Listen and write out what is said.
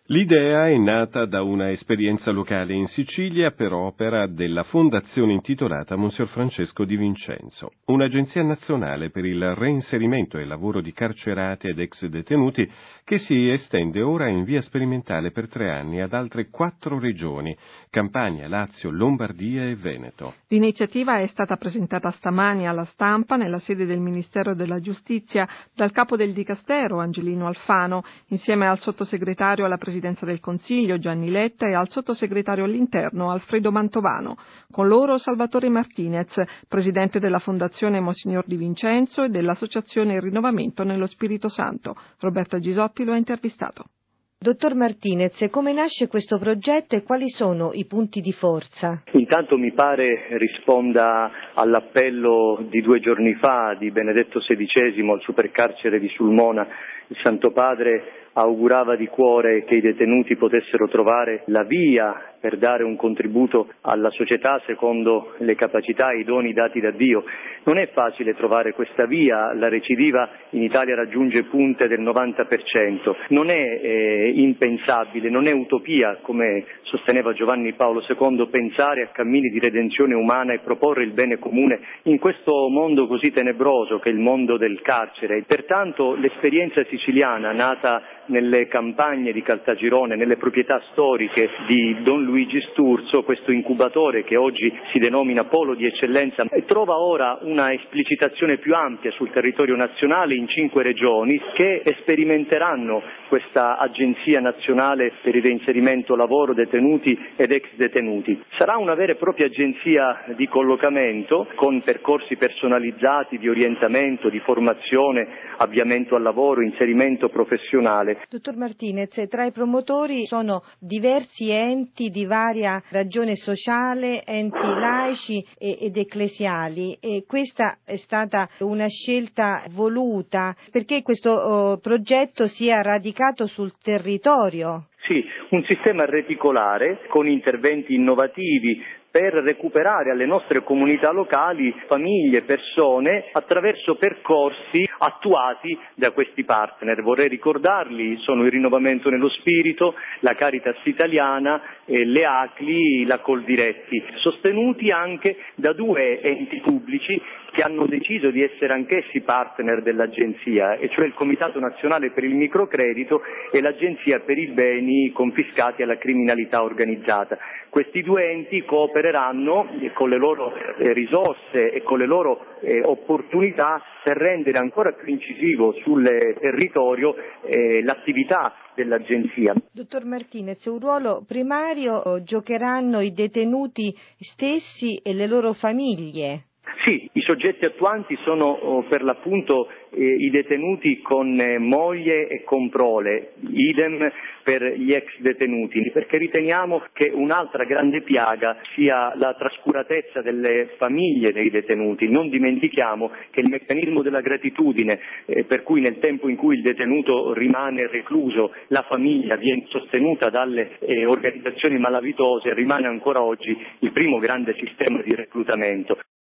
L'idea è nata da una esperienza locale in Sicilia per opera della fondazione intitolata Monsignor Francesco Di Vincenzo, un'agenzia nazionale per il reinserimento e lavoro di carcerati ed ex detenuti che si estende ora in via sperimentale per 3 anni ad altre 4 regioni, Campania, Lazio, Lombardia e Veneto. L'iniziativa è stata presentata stamani alla stampa nella sede del Ministero della Giustizia dal capo del Dicastero, Angelino Alfano, insieme al sottosegretario alla Presidenza del Consiglio Gianni Letta e al sottosegretario all'Interno Alfredo Mantovano. Con loro Salvatore Martinez, presidente della Fondazione Monsignor Di Vincenzo e dell'Associazione Il Rinnovamento nello Spirito Santo. Roberta Gisotti lo ha intervistato. Dottor Martinez, come nasce questo progetto e quali sono i punti di forza? Intanto mi pare risponda all'appello di 2 giorni fa di Benedetto XVI al supercarcere di Sulmona. Il Santo Padre augurava di cuore che i detenuti potessero trovare la via per dare un contributo alla società secondo le capacità e i doni dati da Dio. Non è facile trovare questa via, la recidiva in Italia raggiunge punte del 90%, non è impensabile, non è utopia, come sosteneva Giovanni Paolo II, pensare a cammini di redenzione umana e proporre il bene comune in questo mondo così tenebroso che è il mondo del carcere. Pertanto l'esperienza siciliana, nata nelle campagne di Caltagirone, nelle proprietà storiche di Don Luigi Sturzo, questo incubatore che oggi si denomina Polo di Eccellenza, trova ora una esplicitazione più ampia sul territorio nazionale in 5 regioni che sperimenteranno questa agenzia nazionale per il reinserimento lavoro detenuti ed ex detenuti. Sarà una vera e propria agenzia di collocamento con percorsi personalizzati di orientamento, di formazione, avviamento al lavoro, inserimento professionale. Dottor Martinez, tra i promotori sono diversi enti di varia ragione sociale, enti laici ed ecclesiali, e questa è stata una scelta voluta perché questo progetto sia radicato sul territorio. Sì, un sistema reticolare con interventi innovativi per recuperare alle nostre comunità locali famiglie, persone, attraverso percorsi attuati da questi partner. Vorrei ricordarli, sono il Rinnovamento nello Spirito, la Caritas Italiana, le ACLI, la Coldiretti, sostenuti anche da 2 enti pubblici che hanno deciso di essere anch'essi partner dell'agenzia, e cioè il Comitato Nazionale per il Microcredito e l'Agenzia per i beni confiscati alla criminalità organizzata. Questi 2 enti coopereranno con le loro risorse e con le loro opportunità per rendere ancora più incisivo sul territorio l'attività dell'agenzia. Dottor Martinez, un ruolo primario giocheranno i detenuti stessi e le loro famiglie? Sì, i soggetti attuanti sono per l'appunto i detenuti con moglie e con prole, idem per gli ex detenuti, perché riteniamo che un'altra grande piaga sia la trascuratezza delle famiglie dei detenuti. Non dimentichiamo che il meccanismo della gratitudine, per cui nel tempo in cui il detenuto rimane recluso la famiglia viene sostenuta dalle organizzazioni malavitose, rimane ancora oggi il primo grande sistema di reclutamento.